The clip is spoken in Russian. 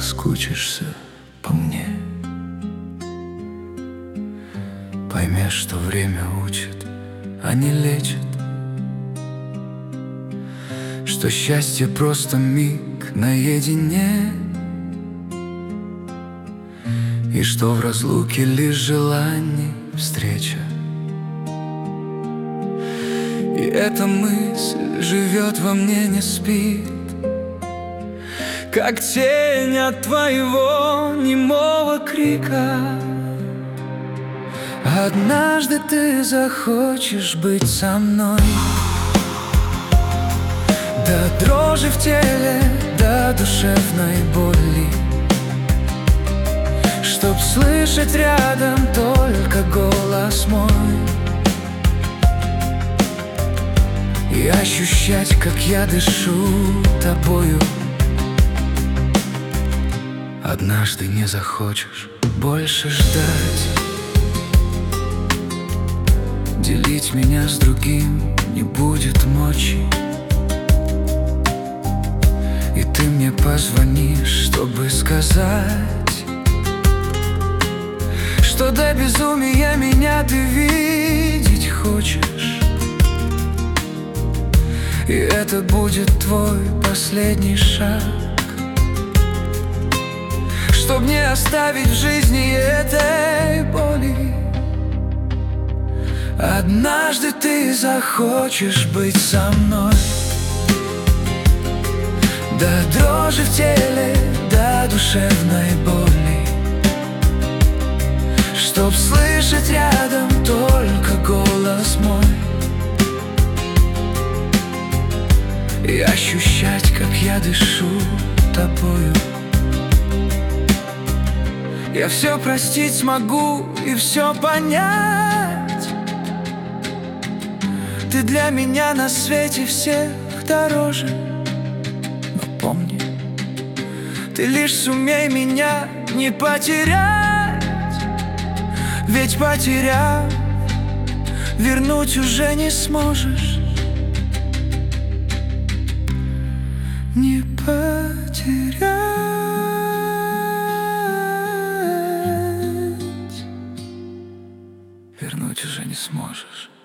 соскучишься по мне. Поймешь, что время учит, а не лечит, что счастье просто миг наедине, и что в разлуке лишь желание встреча. И эта мысль живет во мне, не спит, как тень от твоего немого крика. Однажды ты захочешь быть со мной, до дрожи в теле, до душевной боли, чтоб слышать рядом только голос мой и ощущать, как я дышу тобою. Однажды не захочешь больше ждать, делить меня с другим не будет мочи, и ты мне позвонишь, чтобы сказать, что до безумия меня ты видеть хочешь. И это будет твой последний шаг, чтоб не оставить в жизни этой боли. Однажды ты захочешь быть со мной, до дрожи в теле, до душевной боли, чтоб слышать рядом только голос мой и ощущать, как я дышу тобою. Я все простить смогу и все понять. Ты для меня на свете всех дороже. Но помни, ты лишь сумей меня не потерять, ведь потеряв, вернуть уже не сможешь. Не потерять, вернуть уже не сможешь.